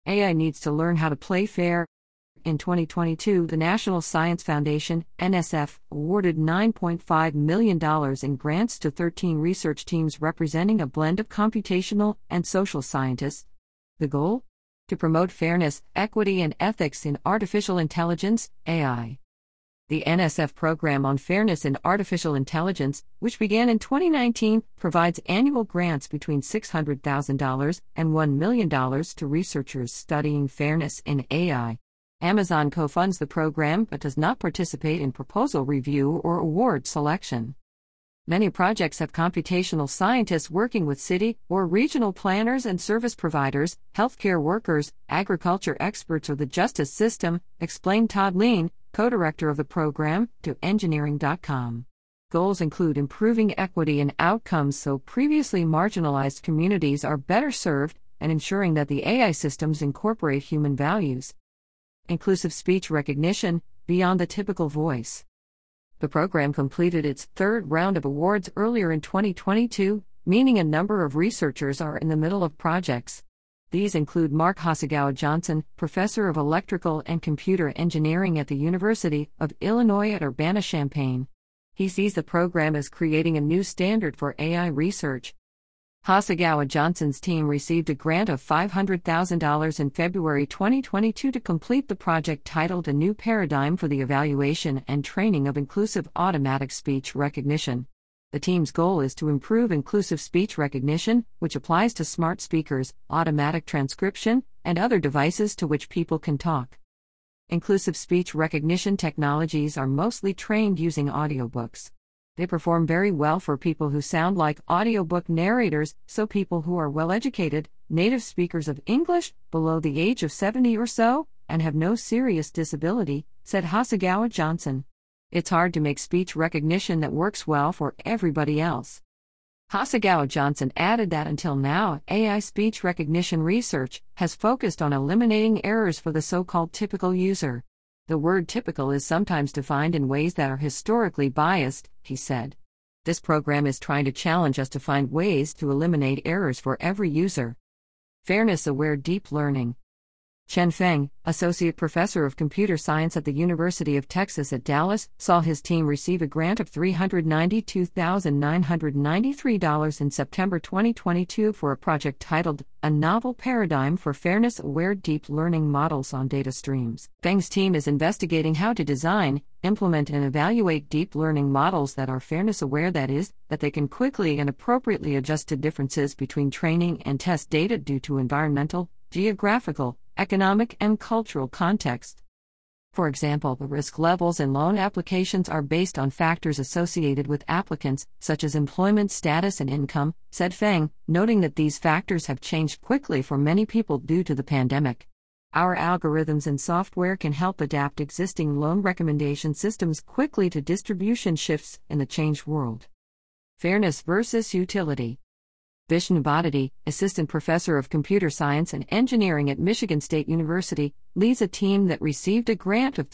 AI needs to learn how to play fair. In 2022, the National Science Foundation, NSF, awarded $9.5 million in grants to 13 research teams representing a blend of computational and social scientists. The goal? To promote fairness, equity, and ethics in artificial intelligence, AI. The NSF Program on Fairness in Artificial Intelligence, which began in 2019, provides annual grants between $600,000 and $1 million to researchers studying fairness in AI. Amazon co-funds the program but does not participate in proposal review or award selection. Many projects have computational scientists working with city or regional planners and service providers, healthcare workers, agriculture experts, or the justice system, explained Todd Lean, co-director of the program, to Engineering.com. Goals include improving equity and outcomes so previously marginalized communities are better served, and ensuring that the AI systems incorporate human values. Inclusive speech recognition, beyond the typical voice. The program completed its third round of awards earlier in 2022, meaning a number of researchers are in the middle of projects. These include Mark Hasegawa Johnson, professor of electrical and computer engineering at the University of Illinois at Urbana-Champaign. He sees the program as creating a new standard for AI research. Hasegawa Johnson's team received a grant of $500,000 in February 2022 to complete the project titled A New Paradigm for the Evaluation and Training of Inclusive Automatic Speech Recognition. The team's goal is to improve inclusive speech recognition, which applies to smart speakers, automatic transcription, and other devices to which people can talk. Inclusive speech recognition technologies are mostly trained using audiobooks. They perform very well for people who sound like audiobook narrators, so people who are well-educated, native speakers of English, below the age of 70 or so, and have no serious disability, said Hasegawa Johnson. It's hard to make speech recognition that works well for everybody else. Hasegawa Johnson added that until now, AI speech recognition research has focused on eliminating errors for the so-called typical user. The word typical is sometimes defined in ways that are historically biased, he said. This program is trying to challenge us to find ways to eliminate errors for every user. Fairness-aware deep learning. Chen Feng, associate professor of computer science at the University of Texas at Dallas, saw his team receive a grant of $392,993 in September 2022 for a project titled A Novel Paradigm for Fairness-Aware Deep Learning Models on Data Streams. Feng's team is investigating how to design, implement, and evaluate deep learning models that are fairness-aware, that is, that they can quickly and appropriately adjust to differences between training and test data due to environmental, geographical, economic, and cultural context. For example, the risk levels in loan applications are based on factors associated with applicants, such as employment status and income, said Feng, noting that these factors have changed quickly for many people due to the pandemic. Our algorithms and software can help adapt existing loan recommendation systems quickly to distribution shifts in the changed world. Fairness versus utility. Vishnu Bhattadi, assistant professor of computer science and engineering at Michigan State University, leads a team that received a grant of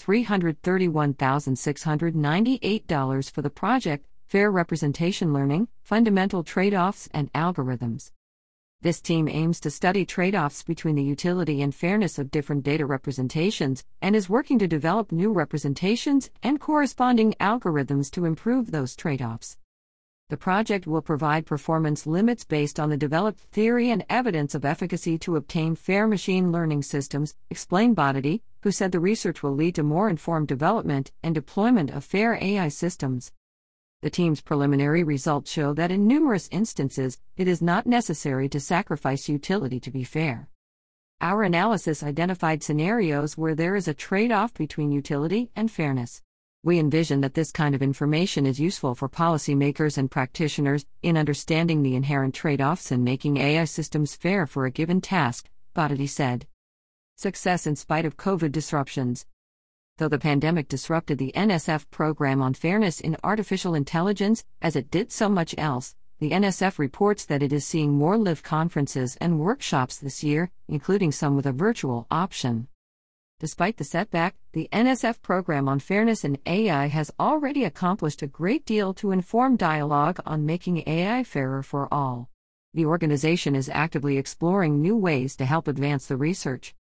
$331,698 for the project, Fair Representation Learning, Fundamental Trade-offs and Algorithms. This team aims to study trade-offs between the utility and fairness of different data representations, and is working to develop new representations and corresponding algorithms to improve those trade-offs. The project will provide performance limits based on the developed theory and evidence of efficacy to obtain fair machine learning systems, explained Bhattadi, who said the research will lead to more informed development and deployment of fair AI systems. The team's preliminary results show that in numerous instances, it is not necessary to sacrifice utility to be fair. Our analysis identified scenarios where there is a trade-off between utility and fairness. We envision that this kind of information is useful for policymakers and practitioners in understanding the inherent trade-offs and making AI systems fair for a given task, Bhattadi said. Success in spite of COVID disruptions. Though the pandemic disrupted the NSF program on fairness in artificial intelligence, as it did so much else, the NSF reports that it is seeing more live conferences and workshops this year, including some with a virtual option. Despite the setback, the NSF program on fairness in AI has already accomplished a great deal to inform dialogue on making AI fairer for all. The organization is actively exploring new ways to help advance the research.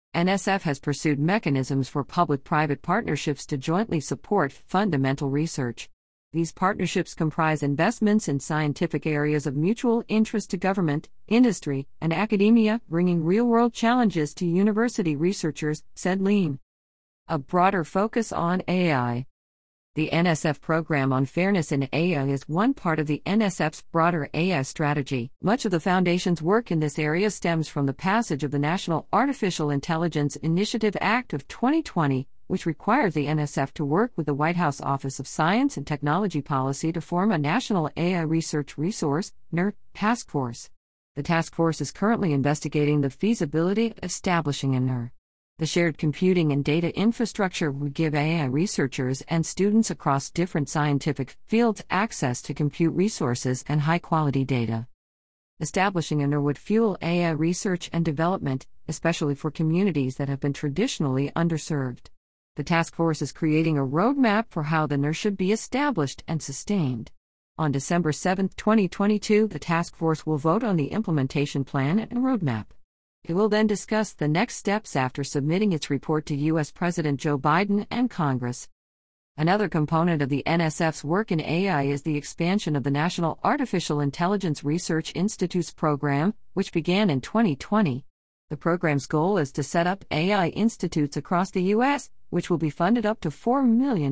NSF has pursued mechanisms for public-private partnerships to jointly support fundamental research. These partnerships comprise investments in scientific areas of mutual interest to government, industry, and academia, bringing real-world challenges to university researchers, said Lean. A broader focus on AI. The NSF Program on Fairness in AI is one part of the NSF's broader AI strategy. Much of the Foundation's work in this area stems from the passage of the National Artificial Intelligence Initiative Act of 2020, which requires the NSF to work with the White House Office of Science and Technology Policy to form a National AI Research Resource (NER) task force. The task force is currently investigating the feasibility of establishing a NER. The shared computing and data infrastructure would give AI researchers and students across different scientific fields access to compute resources and high-quality data. Establishing a NER would fuel AI research and development, especially for communities that have been traditionally underserved. The task force is creating a roadmap for how the NER should be established and sustained. On December 7, 2022, the task force will vote on the implementation plan and roadmap. It will then discuss the next steps after submitting its report to U.S. President Joe Biden and Congress. Another component of the NSF's work in AI is the expansion of the National Artificial Intelligence Research Institute's program, which began in 2020. The program's goal is to set up AI institutes across the U.S., which will be funded up to $4 million.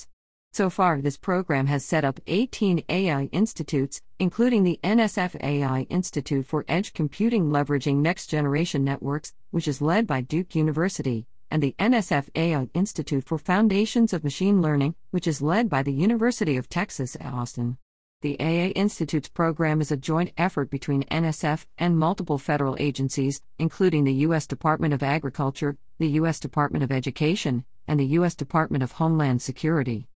So far, this program has set up 18 AI institutes, including the NSF AI Institute for Edge Computing Leveraging Next-Generation Networks, which is led by Duke University, and the NSF AI Institute for Foundations of Machine Learning, which is led by the University of Texas at Austin. The AI Institute's program is a joint effort between NSF and multiple federal agencies, including the U.S. Department of Agriculture, the U.S. Department of Education, and the U.S. Department of Homeland Security.